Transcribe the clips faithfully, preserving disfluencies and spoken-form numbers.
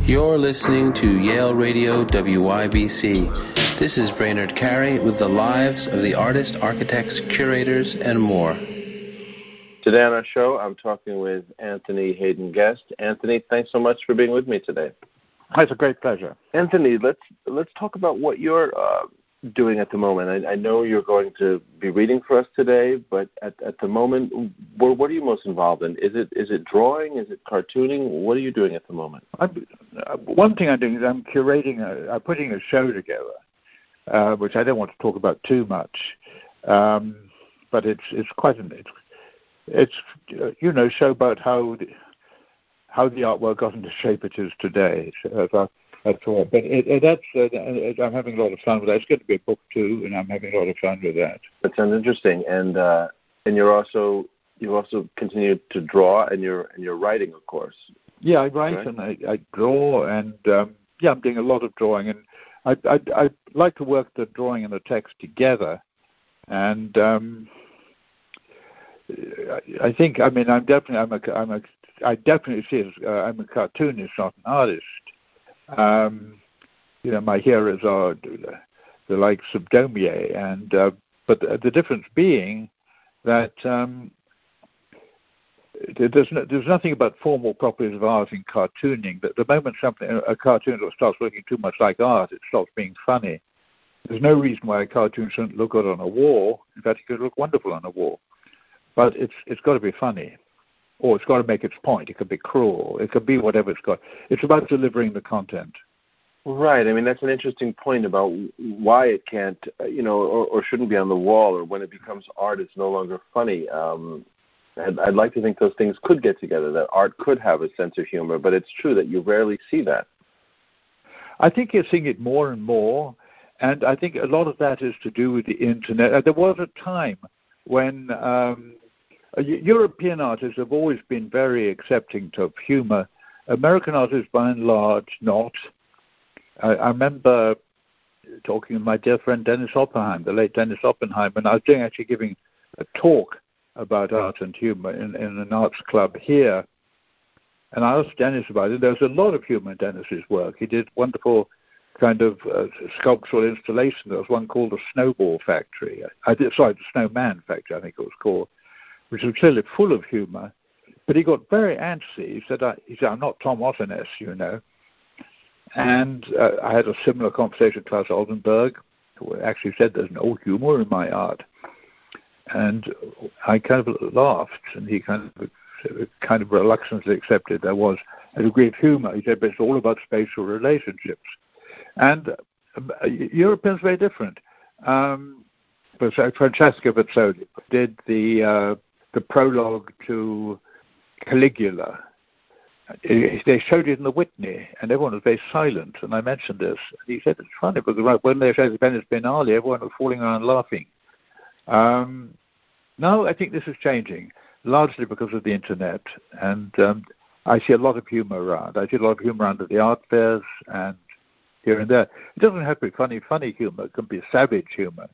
You're listening to Yale Radio W Y B C. This is Brainerd Carey with the lives of the artists, architects, curators, and more. Today on our show, I'm talking with Anthony Hayden Guest. Anthony, thanks so much for being with me today. It's a great pleasure. Anthony, let's let's talk about what you're uh, doing at the moment. I, I know you're going to be reading for us today, but at, at the moment, what, what are you most involved in? Is it is it drawing? Is it cartooning? What are you doing at the moment? I'm, uh, one thing I'm doing is I'm curating, a, I'm putting a show together, uh, which I don't want to talk about too much, um, but it's it's quite an it's, it's uh, you know show about how the, how the art world got into shape it is today. So, uh, That's all. But it, it, that's uh, I'm having a lot of fun with that. It's going to be a book too, and I'm having a lot of fun with that. That sounds interesting. And uh, and you're also you also continue to draw, and you're and you're writing, of course. Yeah, I write right? and I, I draw, and um, yeah, I'm doing a lot of drawing, and I I, I like to work the drawing and the text together, and um, I, I think I mean I'm definitely I'm a I'm a I definitely see it as, uh, I'm a cartoonist, not an artist. Um, you know, my heroes are the, the likes of Daumier, and uh, but the, the difference being that um, there's no, there's nothing about formal properties of art in cartooning. That the moment something a cartoon starts looking too much like art, it stops being funny. There's no reason why a cartoon shouldn't look good on a wall. In fact, it could look wonderful on a wall, but it's it's got to be funny. Or it's got to make its point. It could be cruel. It could be whatever it's got. It's about delivering the content. Right. I mean, that's an interesting point about why it can't, you know, or, or shouldn't be on the wall, or when it becomes art, it's no longer funny. Um, I'd, I'd like to think those things could get together, that art could have a sense of humor, but it's true that you rarely see that. I think you're seeing it more and more, and I think a lot of that is to do with the Internet. There was a time when... Um, Uh, European artists have always been very accepting of humor. American artists, by and large, not. I, I remember talking with my dear friend Dennis Oppenheim, the late Dennis Oppenheim, and I was doing actually giving a talk about art and humor in, in an arts club here. And I asked Dennis about it. There was a lot of humor in Dennis's work. He did wonderful kind of uh, sculptural installation. There was one called the Snowball Factory. I did, sorry, the Snowman Factory, I think it was called, which was clearly full of humor, but he got very antsy. He said, I, he said I'm not Tom Otteness, you know. And uh, I had a similar conversation with Klaus Oldenburg, who actually said there's no humor in my art. And I kind of laughed, and he kind of kind of reluctantly accepted there was a degree of humor. He said, but it's all about spatial relationships. And uh, Europeans are very different. Um, but so Francesca Vezzoli did the... Uh, the prologue to Caligula. They showed it in the Whitney, and everyone was very silent, and I mentioned this. He said, it's funny, because when they showed Venice Biennale, everyone was falling around laughing. Um, now I think this is changing, largely because of the Internet, and um, I see a lot of humor around. I see a lot of humor around at the art fairs and here and there. It doesn't have to be funny, funny humor. It can be savage humor.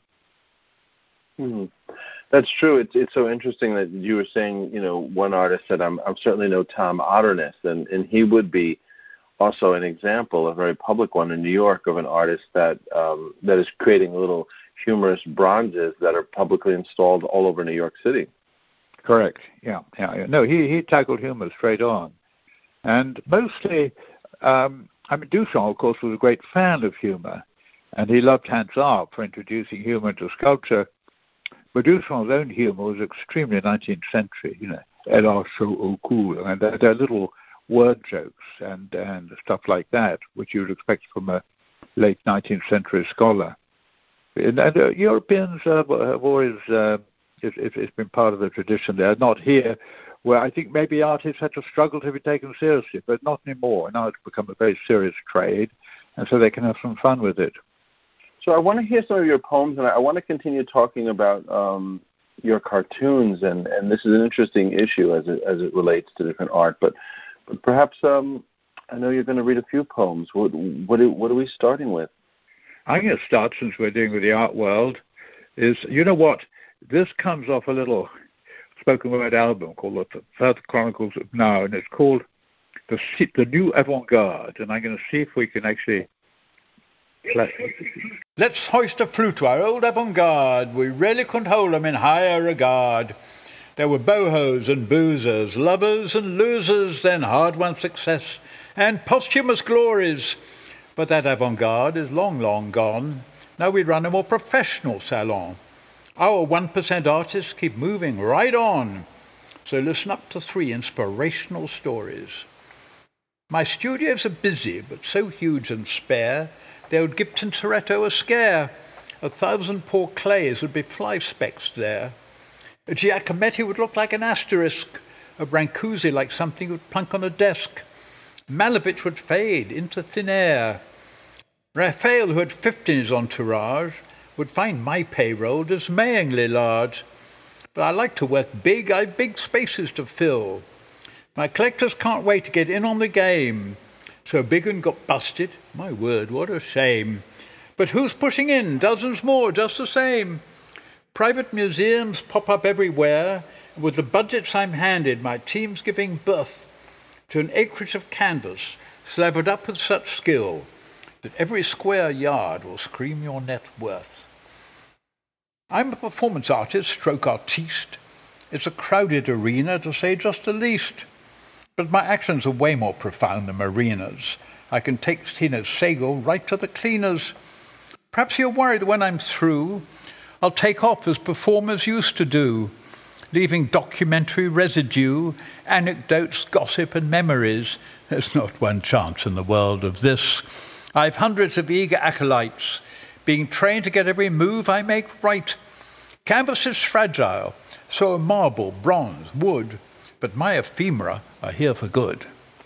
Hmm. That's true. It's it's so interesting that you were saying, you know, one artist said, I'm I'm certainly no Tom Otterness, and, and he would be also an example, a very public one in New York, of an artist that um, that is creating little humorous bronzes that are publicly installed all over New York City. Correct. Yeah. Yeah. No, he, he tackled humor straight on. And mostly, um, I mean, Duchamp, of course, was a great fan of humor, and he loved Hans Arp for introducing humor into sculpture. But Duchamp's own humor was extremely nineteenth century, you know, elle a so cool, and there are little word jokes and, and stuff like that, which you would expect from a late nineteenth century scholar. And, and uh, Europeans uh, have always, uh, it, it, it's been part of the tradition there, not here, where I think maybe artists had to struggle to be taken seriously, but not anymore. Now it's become a very serious trade, and so they can have some fun with it. So I want to hear some of your poems, and I want to continue talking about um, your cartoons, and, and this is an interesting issue as it as it relates to different art. But but perhaps um, I know you're going to read a few poems. What what are, what are we starting with? I'm going to start, since we're dealing with the art world, is, you know what, this comes off a little spoken word album called The Further Chronicles of Now, and it's called the the new avant-garde, and I'm going to see if we can actually play. Let's hoist a flute to our old avant-garde. We really couldn't hold 'em in higher regard. There were bohos and boozers, lovers and losers, then hard-won success and posthumous glories. But that avant-garde is long, long gone. Now we run a more professional salon. Our one percent artists keep moving right on. So listen up to three inspirational stories. My studios are busy, but so huge and spare, they would give Tintoretto a scare. A thousand poor clays would be fly specks there. A Giacometti would look like an asterisk, a Brancusi like something would plunk on a desk. Malevich would fade into thin air. Raphael, who had fifty in his entourage, would find my payroll dismayingly large. But I like to work big, I've big spaces to fill. My collectors can't wait to get in on the game. So big and got busted, my word, what a shame. But who's pushing in? Dozens more, just the same. Private museums pop up everywhere, and with the budgets I'm handed, my team's giving birth to an acreage of canvas, slathered up with such skill that every square yard will scream your net worth. I'm a performance artist, stroke artiste. It's a crowded arena, to say just the least. But my actions are way more profound than Marina's. I can take Tina Sagal right to the cleaners. Perhaps you're worried when I'm through, I'll take off as performers used to do, leaving documentary residue, anecdotes, gossip and memories. There's not one chance in the world of this. I've hundreds of eager acolytes, being trained to get every move I make right. Canvas is fragile, so are marble, bronze, wood, but my ephemera are here for good.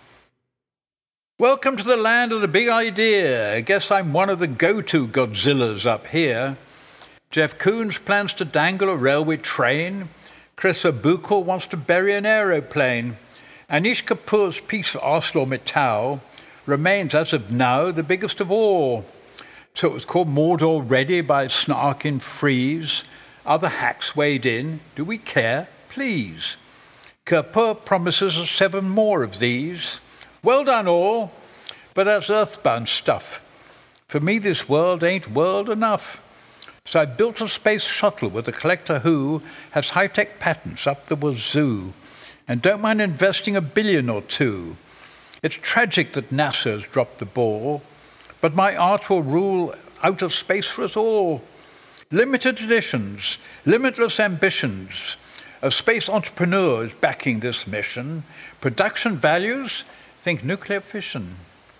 Welcome to the land of the big idea. I guess I'm one of the go-to Godzillas up here. Jeff Koons plans to dangle a railway train. Chris Abukal wants to bury an aeroplane. Anish Kapoor's piece for ArcelorMittal remains, as of now, the biggest of all. So it was called Maud already by Snark in Freeze. Other hacks weighed in. Do we care? Please. Kapoor promises us seven more of these. Well done all, but that's earthbound stuff. For me this world ain't world enough. So I built a space shuttle with a collector who has high-tech patents up the wazoo and don't mind investing a billion or two. It's tragic that NASA has dropped the ball, but my art will rule outer space for us all. Limited editions, limitless ambitions. A space entrepreneur is backing this mission. Production values, think nuclear fission.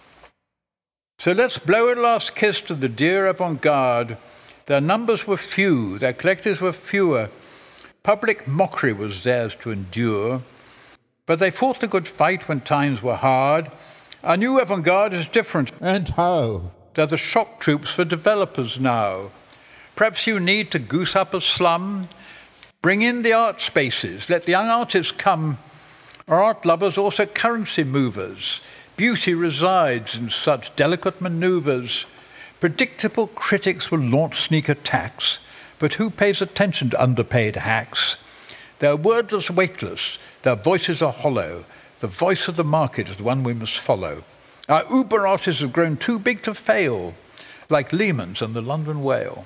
So let's blow a last kiss to the dear avant-garde. Their numbers were few, their collectors were fewer. Public mockery was theirs to endure. But they fought the good fight when times were hard. Our new avant-garde is different. And how? They're the shock troops for developers now. Perhaps you need to goose up a slum. Bring in the art spaces. Let the young artists come. Our art lovers also currency movers. Beauty resides in such delicate maneuvers. Predictable critics will launch sneak attacks, but who pays attention to underpaid hacks? Their wordless weightless, their voices are hollow. The voice of the market is the one we must follow. Our uber artists have grown too big to fail, like Lehman's and the London Whale.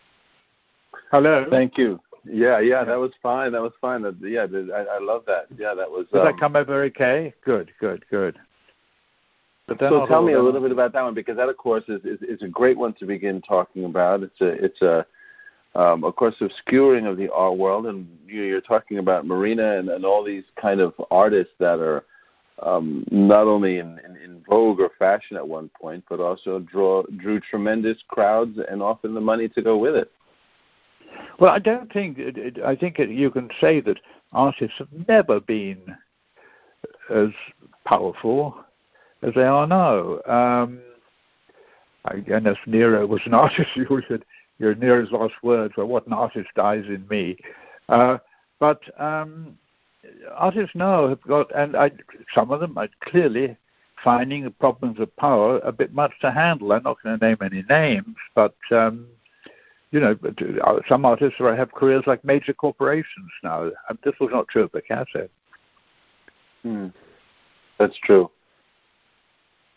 Hello. Thank you. Yeah, yeah, that was fine. That was fine. That, yeah, I, I love that. Yeah, that was. Did um, that come over okay? Good, good, good. But so tell me a little bit about that one, because that, of course, is, is, is a great one to begin talking about. It's a, it's a, um, of course, obscuring of the art world, and you, you're talking about Marina and, and all these kind of artists that are um, not only in, in, in vogue or fashion at one point, but also draw drew tremendous crowds and often the money to go with it. Well, I don't think. It, it, I think it, you can say that artists have never been as powerful as they are now. Um, again, if Nero was an artist, you said your Nero's last words were, "What an artist dies in me." Uh, but um, artists now have got, and I, some of them are clearly finding the problems of power a bit much to handle. I'm not going to name any names, but um, you know, some artists have careers like major corporations now. And this was not true of Picasso. Hmm. That's true.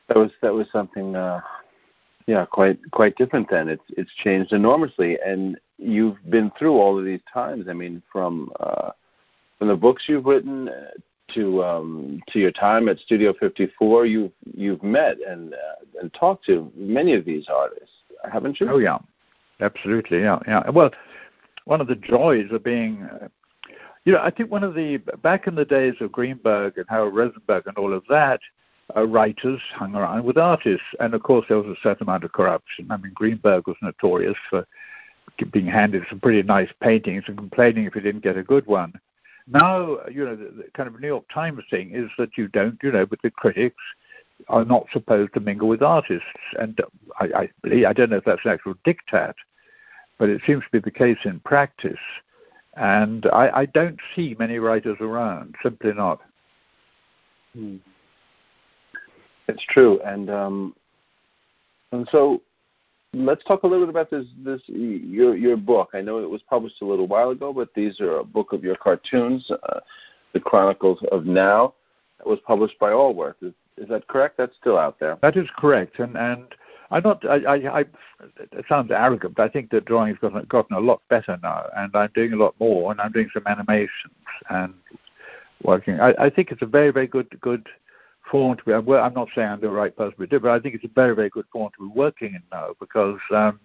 That was that was something, uh, yeah, quite quite different then. It's it's changed enormously, and you've been through all of these times. I mean, from uh, from the books you've written to um, to your time at Studio fifty-four, you've you've met and uh, and talked to many of these artists, haven't you? Oh yeah, absolutely, yeah, yeah. Well, one of the joys of being, uh, you know, I think one of the back in the days of Greenberg and Harold Rosenberg and all of that. Uh, writers hung around with artists, and of course there was a certain amount of corruption. I mean, Greenberg was notorious for being handed some pretty nice paintings and complaining if he didn't get a good one. Now, you know, the, the kind of New York Times thing is that you don't, you know, but the critics are not supposed to mingle with artists, and I, I believe, I don't know if that's an actual diktat, but it seems to be the case in practice, and I, I don't see many writers around, simply not. Hmm. It's true, and um, and so let's talk a little bit about this this your your book. I know it was published a little while ago, but these are a book of your cartoons, uh, The Chronicles of Now. That was published by Allworth. Is, is that correct? That's still out there. That is correct, and and I'm not. I, I, I it sounds arrogant, but I think that drawing's gotten gotten a lot better now, and I'm doing a lot more, and I'm doing some animations and working. I, I think it's a very very good good. form to be, well, I'm not saying I'm the right person to do it, but I think it's a very, very good form to be working in now, because um,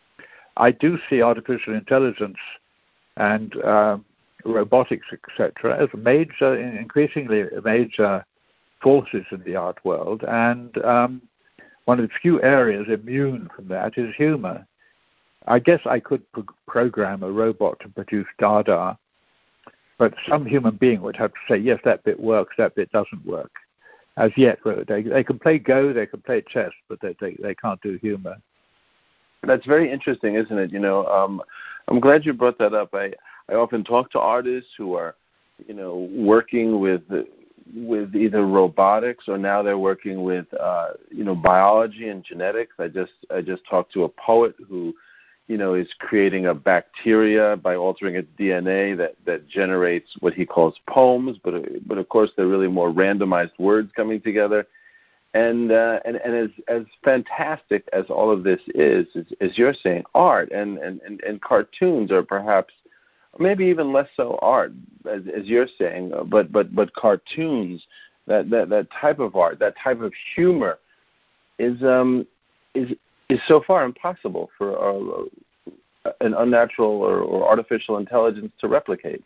I do see artificial intelligence and uh, robotics, et cetera, as major, increasingly major forces in the art world, and um, one of the few areas immune from that is humor. I guess I could pro- program a robot to produce Dada, but some human being would have to say, yes, that bit works, that bit doesn't work. As yet, they they can play Go, they can play chess, but they they, they can't do humor. That's very interesting, isn't it? You know, um, I'm glad you brought that up. I, I often talk to artists who are, you know, working with with either robotics or now they're working with, uh, you know, biology and genetics. I just I just talked to a poet who, you know, is creating a bacteria by altering its D N A that, that generates what he calls poems, but but of course they're really more randomized words coming together. And uh, and, and as as fantastic as all of this is, is, as you're saying, art and, and, and, and cartoons are perhaps maybe even less so art, as, as you're saying, but but but cartoons, that, that, that type of art, that type of humor, is um is. is so far impossible for uh, an unnatural or, or artificial intelligence to replicate.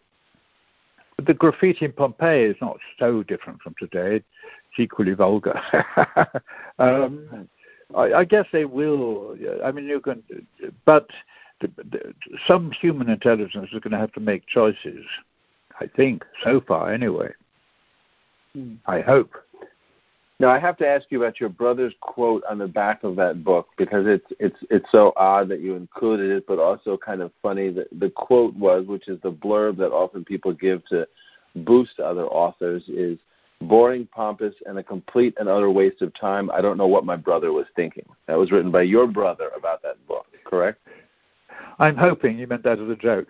The graffiti in Pompeii is not so different from today. It's equally vulgar. um, I, I guess they will. I mean, you can, but the, the, some human intelligence is going to have to make choices, I think, so far anyway. Mm. I hope. Now, I have to ask you about your brother's quote on the back of that book, because it's it's it's so odd that you included it, but also kind of funny. That the quote was, which is the blurb that often people give to boost other authors, is boring, pompous, and a complete and utter waste of time. I don't know what my brother was thinking. That was written by your brother about that book, correct? I'm hoping you meant that as a joke.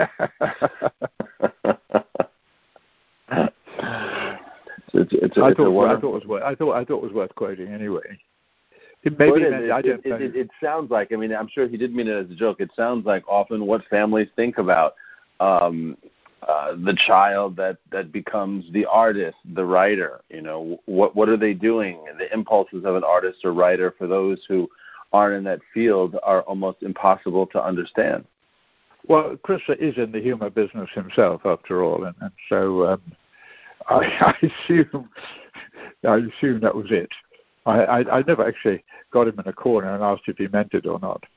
It's, it's a, I, it's thought, a wonderful... I thought it was worth, I thought I thought it was worth quoting anyway. It maybe well, it, meant, it, I don't it, know. It, it, it sounds like, I mean, I'm sure he did mean it as a joke. It sounds like often what families think about um, uh, the child that, that becomes the artist, the writer. You know, what what are they doing? The impulses of an artist or writer, for those who aren't in that field, are almost impossible to understand. Well, Chris is in the humor business himself, after all, and, and so. Um, I, I assume, I assume that was it. I, I, I never actually got him in a corner and asked if he meant it or not.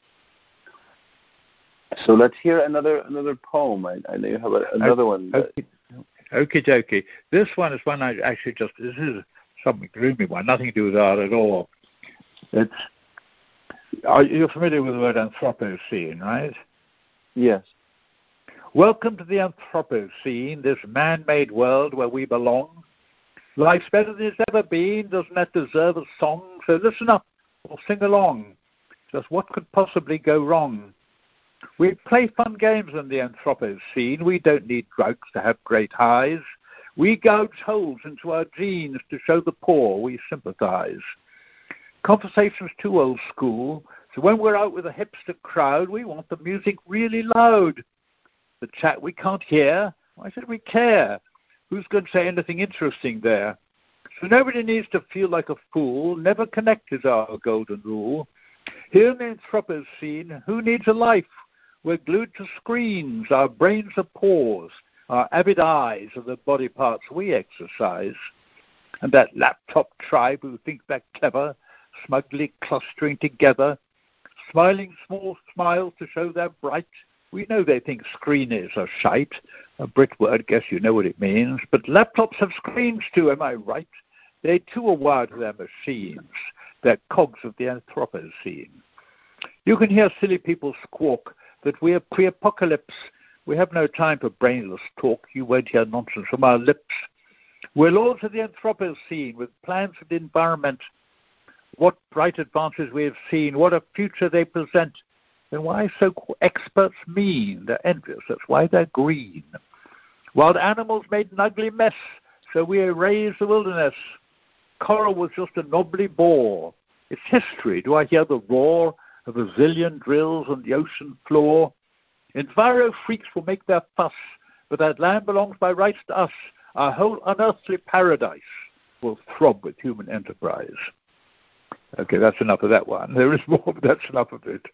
So let's hear another another poem. I, I know you have a, another one. That... Okie dokie. This one is one I actually just. This is something gloomy one, nothing to do with art at all. It's. Are you familiar with the word Anthropocene, right? Yes. Welcome to the Anthropocene, this man-made world where we belong. Life's better than it's ever been. Doesn't that deserve a song? So listen up or sing along. Just what could possibly go wrong? We play fun games in the Anthropocene. We don't need drugs to have great highs. We gouge holes into our genes to show the poor we sympathize. Conversation's too old school, so when we're out with a hipster crowd, we want the music really loud. The chat we can't hear, why should we care? Who's going to say anything interesting there? So nobody needs to feel like a fool. Never connect is our golden rule. Here in the Anthropocene, who needs a life? We're glued to screens. Our brains are paws. Our avid eyes are the body parts we exercise. And that laptop tribe who think they're clever, smugly clustering together, smiling small smiles to show they're bright. We know they think screeners are shite. A Brit word, guess you know what it means. But laptops have screens too, am I right? They too are wired to their machines. They're cogs of the Anthropocene. You can hear silly people squawk that we're pre-apocalypse. We have no time for brainless talk. You won't hear nonsense from our lips. We're lords of the Anthropocene with plans for the environment. What bright advances we have seen, what a future they present. Then why so experts mean? They're envious, that's why they're green. Wild animals made an ugly mess, so we erased the wilderness. Coral was just a knobbly bore. It's history. Do I hear the roar of a zillion drills on the ocean floor? Enviro freaks will make their fuss, but that land belongs by rights to us. Our whole unearthly paradise will throb with human enterprise. Okay, that's enough of that one. There is more, but that's enough of it.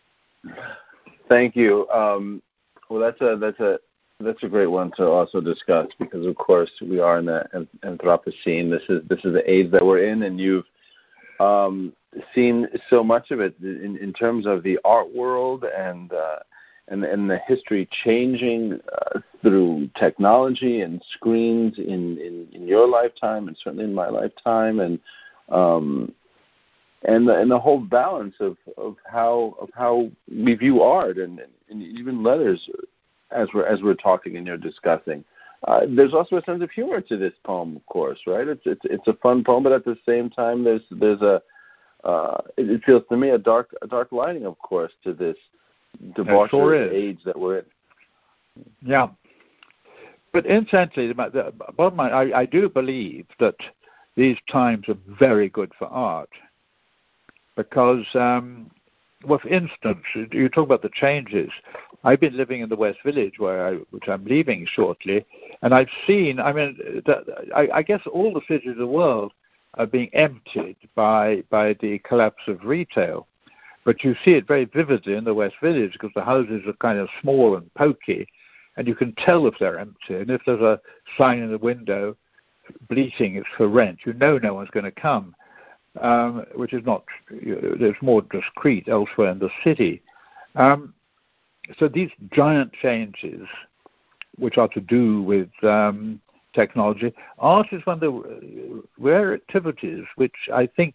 Thank you. Um, well, that's a that's a that's a great one to also discuss because, of course, we are in the Anthropocene. This is this is the age that we're in, and you've um, seen so much of it in, in terms of the art world and uh, and and the history changing uh, through technology and screens in, in, in your lifetime and certainly in my lifetime, and um, and the, and the whole balance of, of how of how we view art and, and even letters as we're as we're talking and you're discussing. Uh, there's also a sense of humor to this poem, of course, right? It's it's it's a fun poem, but at the same time, there's there's a uh, it, it feels to me a dark a dark lining, of course, to this debaucherous age that we're in. Yeah, but incidentally, the bottom line, I, I do believe that these times are very good for art. Because, um, well, for instance, you talk about the changes. I've been living in the West Village, where I, which I'm leaving shortly, and I've seen. I mean, that, I, I guess all the cities of the world are being emptied by by the collapse of retail. But you see it very vividly in the West Village because the houses are kind of small and pokey, and you can tell if they're empty. And if there's a sign in the window bleating it's for rent, you know no one's going to come. Um, which is not, there's more discreet elsewhere in the city. Um, so these giant changes, which are to do with um, technology, art is one of the rare activities which I think,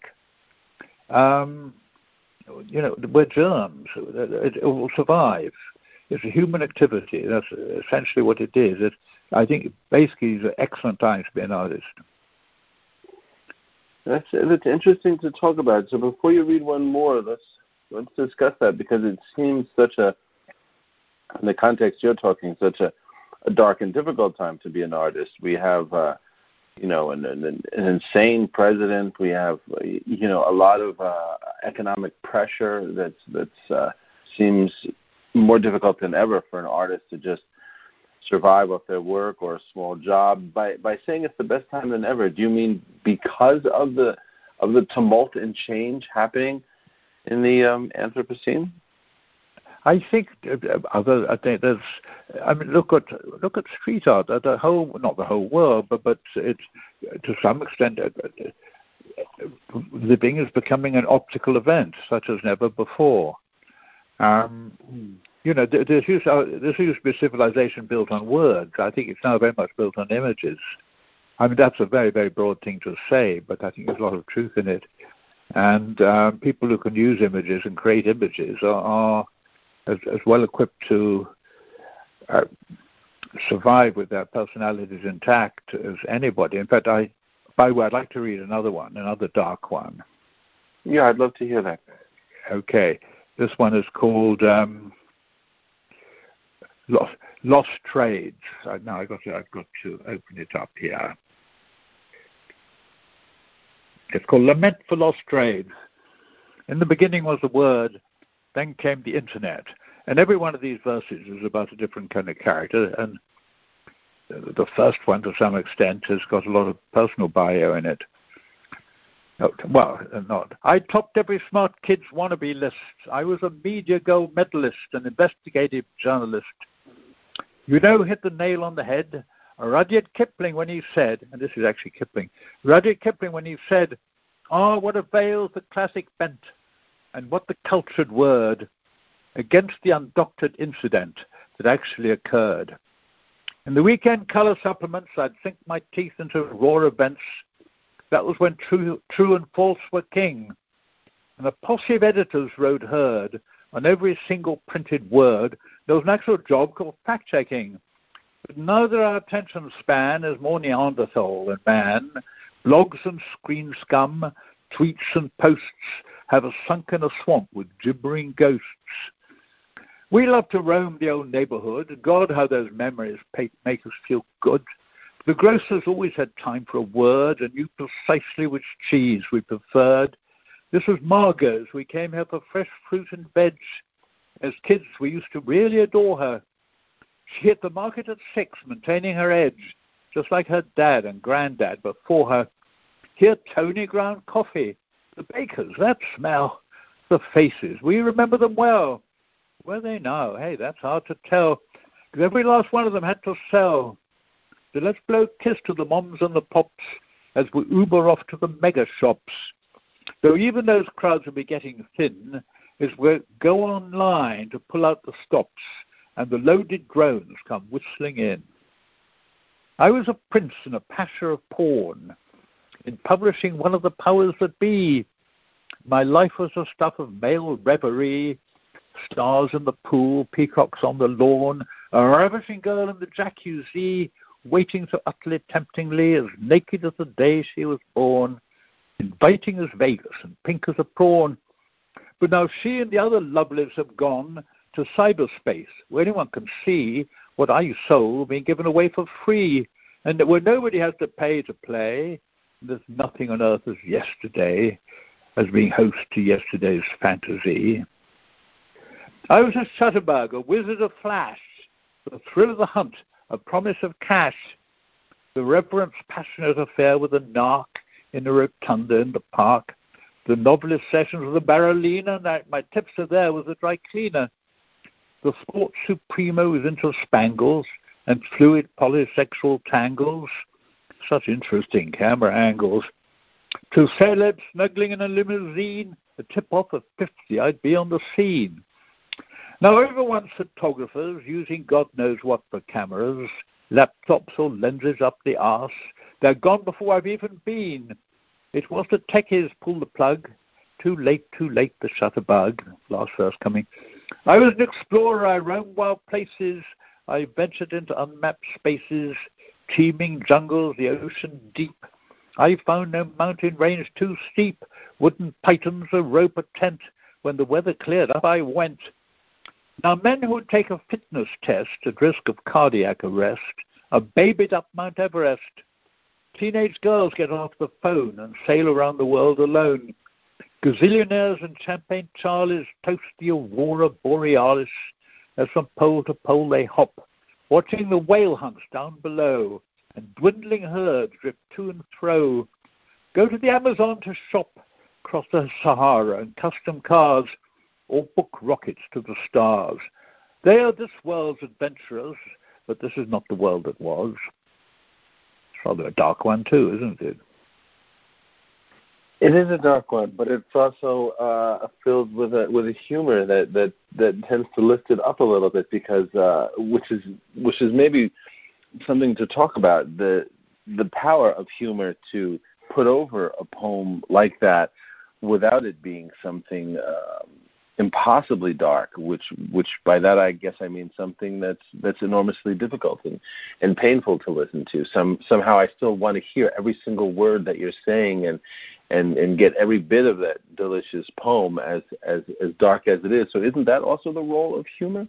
um, you know, we're germs. It, it will survive. It's a human activity. That's essentially what it is. It, I think basically it's an excellent time to be an artist. That's that's interesting to talk about. So before you read one more, let's let's discuss that because it seems such a, in the context you're talking, such a, a dark and difficult time to be an artist. We have, uh, you know, an, an, an insane president. We have, you know, a lot of uh, economic pressure that's that's uh, seems more difficult than ever for an artist to just survive off their work or a small job. By by saying it's the best time than ever, do you mean because of the of the tumult and change happening in the um, Anthropocene? I think other. I think there's. I mean, look at look at street art. The whole, not the whole world, but but it's to some extent. Living is becoming an optical event, such as never before. Um, You know, there's used, uh, there's used to be a civilization built on words. I think it's now very much built on images. I mean, that's a very, very broad thing to say, but I think there's a lot of truth in it. And uh, people who can use images and create images are, are as, as well equipped to uh, survive with their personalities intact as anybody. In fact, I, by the way, I'd like to read another one, another dark one. Yeah, I'd love to hear that. Okay. This one is called... Um, Lost, lost trades. So now I got to, I've got to open it up here. It's called Lament for Lost Trades. In the beginning was the Word, then came the Internet. And every one of these verses is about a different kind of character. And the first one, to some extent, has got a lot of personal bio in it. Well, not. I topped every smart kid's wannabe list. I was a media gold medalist, an investigative journalist. You know, hit the nail on the head. Rudyard Kipling when he said, and this is actually Kipling, Rudyard Kipling when he said, "Ah, oh, what avails the classic bent, and what the cultured word against the undoctored incident that actually occurred." In the weekend color supplements, I'd sink my teeth into raw events. That was when true, true and false were king. And a posse of editors rode herd on every single printed word. There was an actual job called fact-checking. But neither our attention span is more Neanderthal than man. Blogs and screen scum, tweets and posts have us sunk in a swamp with gibbering ghosts. We love to roam the old neighborhood. God, how those memories make us feel good. The grocer's always had time for a word and knew precisely which cheese we preferred. This was Margot's. We came here for fresh fruit and veg. As kids, we used to really adore her. She hit the market at six, maintaining her edge, just like her dad and granddad before her. Here, Tony ground coffee. The bakers, that smell. The faces, we remember them well. Where are they now? Hey, that's hard to tell, because every last one of them had to sell. So let's blow a kiss to the moms and the pops as we Uber off to the mega shops. Though even those crowds will be getting thin, as we go online to pull out the stops, and the loaded drones come whistling in. I was a prince in a pasture of porn, in publishing one of the powers that be. My life was the stuff of male reverie, stars in the pool, peacocks on the lawn, a ravishing girl in the jacuzzi, waiting so utterly temptingly, as naked as the day she was born, inviting as Vegas and pink as a prawn. But now she and the other lovelies have gone to cyberspace, where anyone can see what I sold being given away for free, and where nobody has to pay to play. There's nothing on earth as yesterday, as being host to yesterday's fantasy. I was a Shutterbug, a wizard of flash, the thrill of the hunt, a promise of cash, the reverence passionate affair with a narc in a rotunda in the park, the novelist sessions with the Barolina, and my tips are there with the dry cleaner, the sports supremo is into spangles and fluid polysexual tangles, such interesting camera angles, to celebs snuggling in a limousine, a tip-off of fifty, I'd be on the scene. Now, everyone's photographers using God knows what for cameras, laptops or lenses up the arse. They're gone before I've even been. It was the techies pull the plug. Too late, too late, the shutterbug. Last verse coming. I was an explorer. I roamed wild places. I ventured into unmapped spaces, teeming jungles, the ocean deep. I found no mountain range too steep, wooden pythons, a rope, a tent. When the weather cleared up, I went. Now, men who take a fitness test at risk of cardiac arrest are babied up Mount Everest. Teenage girls get off the phone and sail around the world alone. Gazillionaires and Champagne Charlies toast the aurora borealis as from pole to pole they hop, watching the whale hunts down below and dwindling herds drift to and fro. Go to the Amazon to shop, cross the Sahara in custom cars, or book rockets to the stars. They are this world's adventurers, but this is not the world that was. It's rather a dark one too, isn't it? It is a dark one, but it's also uh, filled with a with a humor that, that, that tends to lift it up a little bit, because uh, which is which is maybe something to talk about, the the power of humor to put over a poem like that without it being something um, impossibly dark, which which by that I guess I mean something that's that's enormously difficult and, and painful to listen to. Some somehow I still want to hear every single word that you're saying and and, and get every bit of that delicious poem, as, as as dark as it is. So isn't that also the role of humor?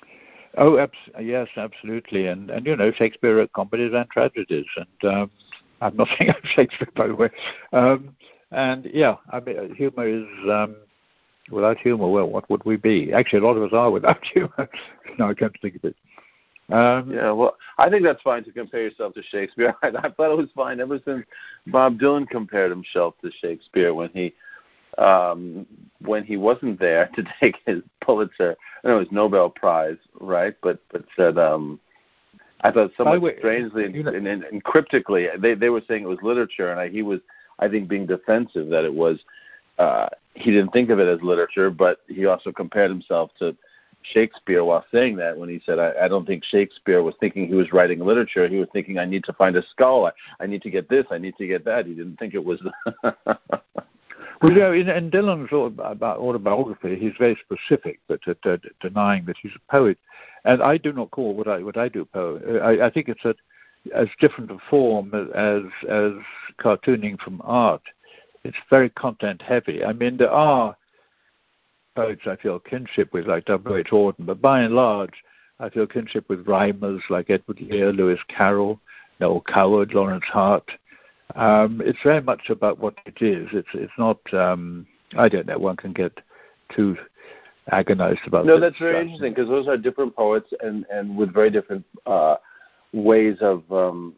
Oh, abs- yes, absolutely. And, and, you know, Shakespeare wrote comedies and tragedies. And um, I'm not saying I'm Shakespeare, by the way. Um, and yeah, I mean, humor is um, without humor. Well, what would we be? Actually, a lot of us are without humor. No, I can't think of it. Um, yeah, well, I think that's fine to compare yourself to Shakespeare. I, I thought it was fine ever since Bob Dylan compared himself to Shakespeare when he um, when he wasn't there to take his Pulitzer, I know his Nobel Prize, right? But but said, um, I thought somewhat way, strangely and, and, and, and cryptically, they they were saying it was literature, and I, he was, I think, being defensive that it was. Uh, he didn't think of it as literature, but he also compared himself to Shakespeare while saying that. When he said, I, I don't think Shakespeare was thinking he was writing literature. He was thinking, I need to find a skull. I, I need to get this. I need to get that. He didn't think it was. Well, you know, in, in Dylan's autobiography, he's very specific, but uh, uh, denying that he's a poet. And I do not call what I what I do poet. I, I think it's a, as different a form as as cartooning from art. It's very content heavy. I mean, there are poets I feel kinship with, like W H Auden, but by and large, I feel kinship with rhymers like Edward Lear, Lewis Carroll, Noel Coward, Lawrence Hart. Um, it's very much about what it is. It's it's not. Um, I don't know. One can get too agonized about. No, that's very interesting because those are different poets and, and with very different uh, ways of um,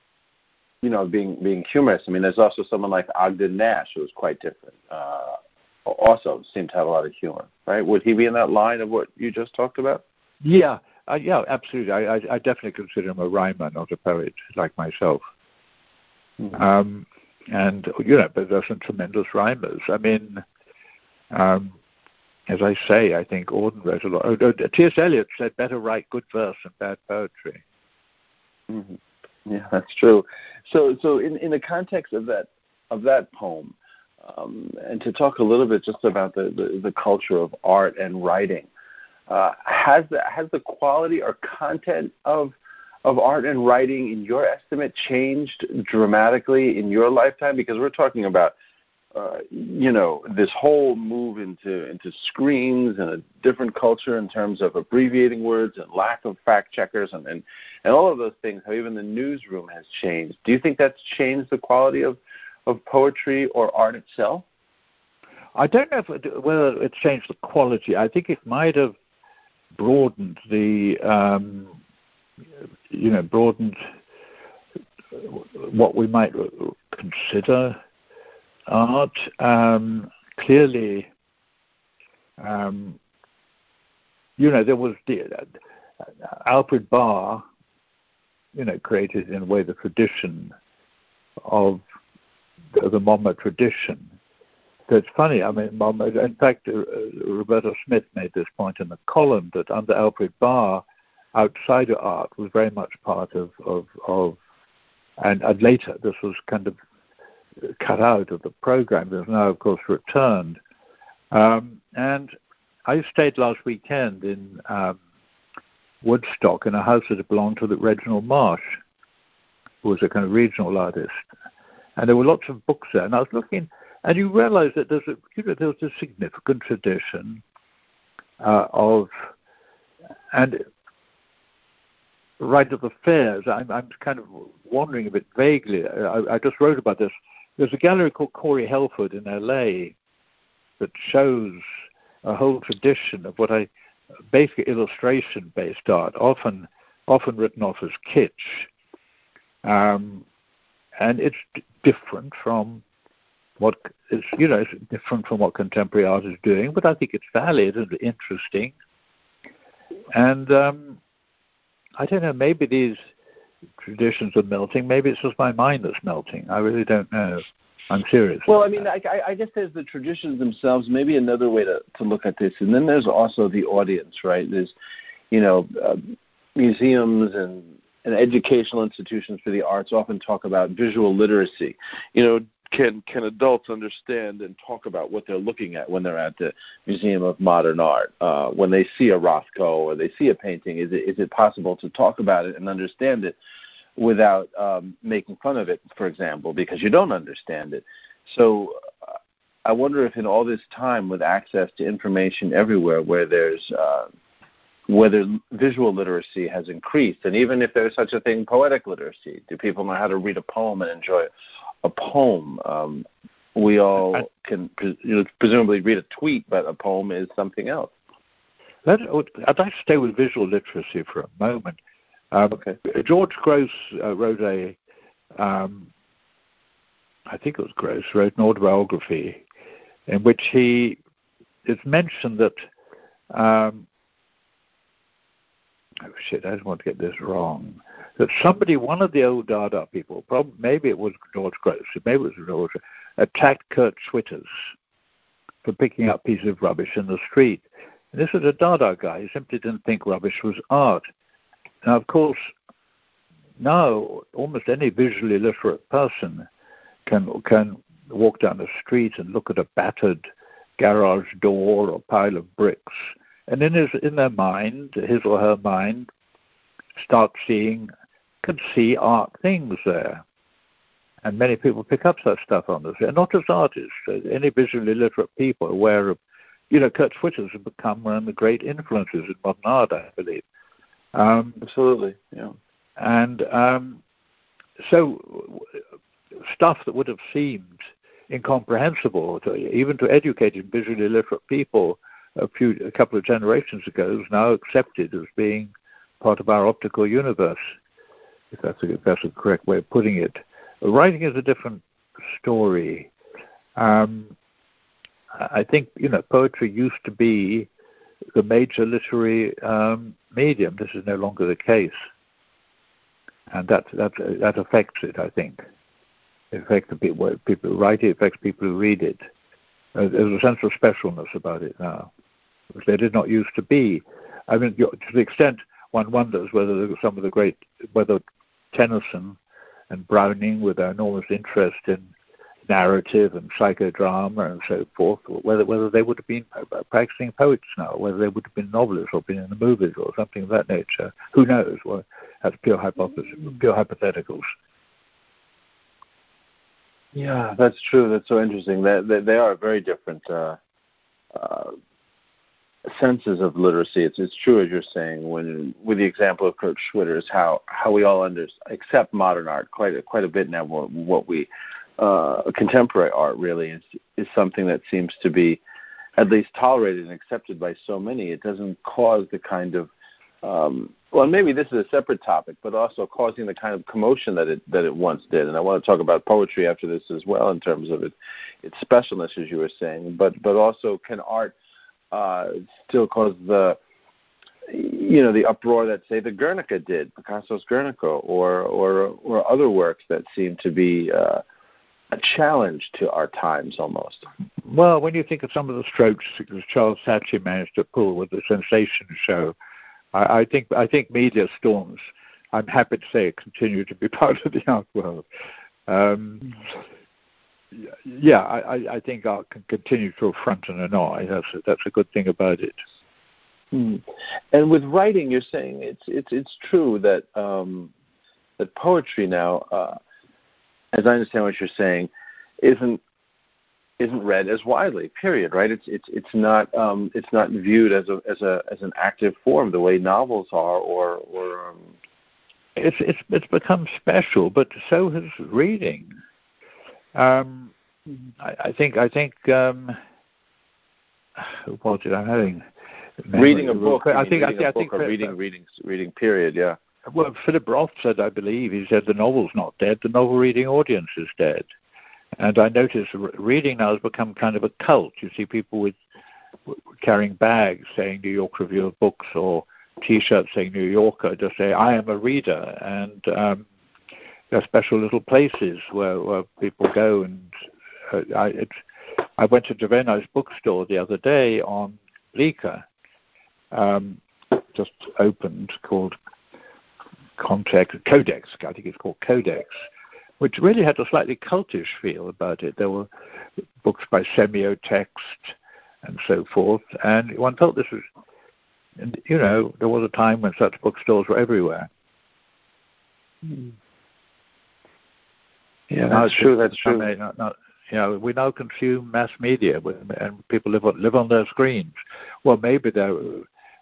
you know being being humorous. I mean, there's also someone like Ogden Nash who was quite different. Uh, also seemed to have a lot of humor, right? Would he be in that line of what you just talked about? Yeah, uh, yeah, absolutely. I, I, I definitely consider him a rhymer, not a poet, like myself. Mm-hmm. Um, and, you know, but there's some tremendous rhymers. I mean, um, as I say, I think Auden wrote a lot. Oh, oh, T S Eliot said, better write good verse than bad poetry. Mm-hmm. Yeah, that's true. So, so in, in the context of that of that poem, um, and to talk a little bit just about the, the, the culture of art and writing, uh, has the has the quality or content of of art and writing, in your estimate, changed dramatically in your lifetime? Because we're talking about, uh, you know, this whole move into into screens and a different culture in terms of abbreviating words and lack of fact checkers and, and, and all of those things, how even the newsroom has changed. Do you think that's changed the quality of, of poetry or art itself? I don't know if it, whether it's changed the quality. I think it might have broadened the... Um, you know, broadened what we might consider art. Um, clearly, um, you know, there was the, uh, Alfred Barr, you know, created in a way the tradition of the, the Monmouth tradition. So it's funny, I mean, Monmouth, in fact, uh, Roberta Smith made this point in the column that under Alfred Barr, outsider art was very much part of, of, of and, and later this was kind of cut out of the program. It's now, of course, returned. Um, and I stayed last weekend in um, Woodstock in a house that belonged to the Reginald Marsh, who was a kind of regional artist. And there were lots of books there. And I was looking, and you realize that there's a, you know, there's a significant tradition uh, of, and right at the fairs, I'm, I'm kind of wondering a bit vaguely. I, I just wrote about this. There's a gallery called Corey Helford in L A that shows a whole tradition of what I basically illustration-based art, often often written off as kitsch, um, and it's d- different from what is, you know, it's different from what contemporary art is doing. But I think it's valid and interesting, and um, I don't know, maybe these traditions are melting. Maybe it's just my mind that's melting. I really don't know. I'm serious. Well, I mean, I, I guess there's the traditions themselves, maybe another way to, to look at this. And then there's also the audience, right? There's, you know, uh, museums and, and educational institutions for the arts often talk about visual literacy. You know, can can adults understand and talk about what they're looking at when they're at the Museum of Modern Art? Uh, when they see a Rothko or they see a painting, is it is it possible to talk about it and understand it without um, making fun of it, for example, because you don't understand it? So uh, I wonder if in all this time with access to information everywhere, where there's uh, whether visual literacy has increased, and even if there's such a thing, poetic literacy. Do people know how to read a poem and enjoy a poem? Um, we all can you know, presumably read a tweet, but a poem is something else. Let, I'd like to stay with visual literacy for a moment. Um, okay. George Grosz uh, wrote a, um, I think it was Grosz, wrote an autobiography in which he, it's mentioned that, um, oh shit, I don't want to get this wrong, that somebody, one of the old Dada people, probably, maybe it was George Grosz, maybe it was George, attacked Kurt Schwitters for picking up pieces of rubbish in the street. And this was a Dada guy. He simply didn't think rubbish was art. Now, of course, now almost any visually literate person can can walk down the street and look at a battered garage door or pile of bricks, and in his in their mind, his or her mind, start seeing, can see art things there. And many people pick up such stuff on this. And not as artists, any visually literate people are aware of, you know, Kurt Schwitters has become one of the great influences in modern art, I believe. Um, Absolutely, yeah. And um, so stuff that would have seemed incomprehensible, to, even to educated visually literate people a few, a couple of generations ago, is now accepted as being part of our optical universe, if that's a, if that's a correct way of putting it. Writing is a different story. Um, I think, you know, poetry used to be the major literary um, medium. This is no longer the case. And that, that, that affects it, I think. It affects the people, people who write it, it affects people who read it. Uh, there's a sense of specialness about it now, which there did not used to be. I mean, to the extent one wonders whether some of the great, whether Tennyson and Browning, with their enormous interest in narrative and psychodrama and so forth, whether whether they would have been practicing poets now, whether they would have been novelists or been in the movies or something of that nature. Who knows? Well, that's pure hypothesis, pure hypotheticals. Yeah, that's true. That's so interesting. They, they, they are very different uh, uh, senses of literacy. It's it's true, as you're saying, when with the example of Kurt Schwitters, how how we all under, accept modern art quite a, quite a bit now. What, what we uh, contemporary art really is is something that seems to be at least tolerated and accepted by so many. It doesn't cause the kind of um, well, maybe this is a separate topic, but also causing the kind of commotion that it that it once did. And I want to talk about poetry after this as well, in terms of it, its specialness, as you were saying. But but also, can art uh, still cause the you know the uproar that, say, the Guernica did, Picasso's Guernica, or or or other works that seem to be uh, a challenge to our times almost? Well, when you think of some of the strokes that Charles Saatchi managed to pull with the Sensation show, I, I think I think media storms, I'm happy to say, continue to be part of the art world. Um, yeah, I, I think art can continue to affront and annoy. That's a, that's a good thing about it. Mm. And with writing, you're saying it's it's it's true that um, that poetry now, uh, as I understand what you're saying, isn't isn't read as widely. Period. Right? It's it's it's not um, it's not viewed as a as a as an active form the way novels are, or or. Um... It's it's it's become special, but so has reading. Um, I, I think I think um, what did I having? Reading a book. I think reading I, a think, book I think or reading reading reading. Period. Yeah. Well, Philip Roth said, I believe, he said the novel's not dead, the novel reading audience is dead. And I notice reading now has become kind of a cult. You see people with carrying bags saying New York Review of Books, or T-shirts saying New Yorker, just say, I am a reader. And um, there are special little places where, where people go. And uh, I, it's, I went to Giovanni's bookstore the other day on Bleecker, um, just opened, called Context, Codex, I think it's called Codex, which really had a slightly cultish feel about it. There were books by semiotext and so forth, and one felt this was, and, you know, there was a time when such bookstores were everywhere. Hmm. Yeah, that's now true. That's true. Not, not, you know, we now consume mass media, and people live on, live on their screens. Well, maybe they're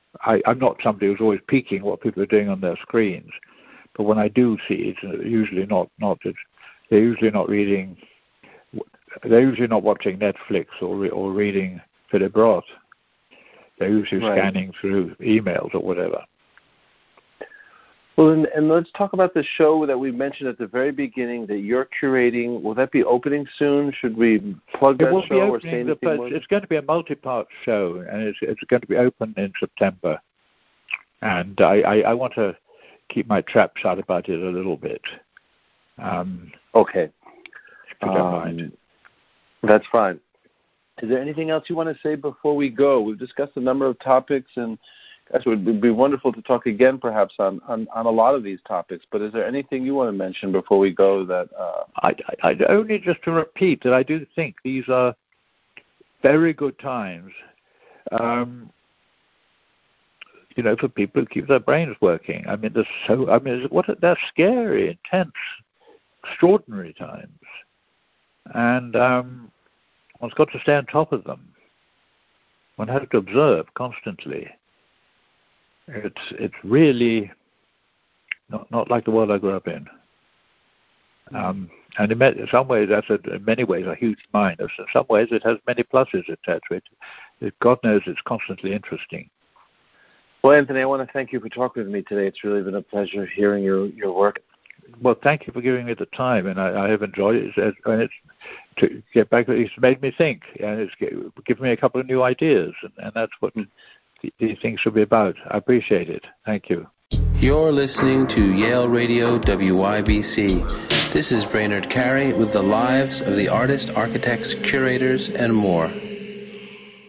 I, I'm not somebody who's always peeking what people are doing on their screens, but when I do see it, it's usually not not it's, they're usually not reading. They're usually not watching Netflix or re, or reading Philip Roth. They're usually right. scanning through emails or whatever. Well, and, and let's talk about the show that we mentioned at the very beginning that you're curating. Will that be opening soon? Should we plug it that will show be or say opening anything the, more? It's going to be a multi-part show, and it's, it's going to be open in September. And I, I, I want to keep my trap shut about it a little bit. Um, okay. If you don't um, mind. That's fine. Is there anything else you want to say before we go? We've discussed a number of topics, and gosh, it would be wonderful to talk again perhaps on, on, on a lot of these topics. But is there anything you want to mention before we go? That uh... I, I, I only just to repeat that I do think these are very good times, um, you know, for people who keep their brains working. I mean, there's so. I mean, what they're scary, intense, extraordinary times, and um, one's got to stay on top of them. One has to observe constantly. It's it's really not not like the world I grew up in. Um, and in, in some ways, that's a, in many ways a huge minus. In some ways, it has many pluses, et cetera. It, it, God knows it's constantly interesting. Well, Anthony, I want to thank you for talking with me today. It's really been a pleasure hearing your, your work. Well, thank you for giving me the time, and I, I have enjoyed it. It's, and it's to get back. It's made me think, and it's given me a couple of new ideas, and, and that's what these things should be about. I appreciate it. Thank you. You're listening to Yale Radio W Y B C. This is Brainerd Carey with the lives of the artists, architects, curators, and more.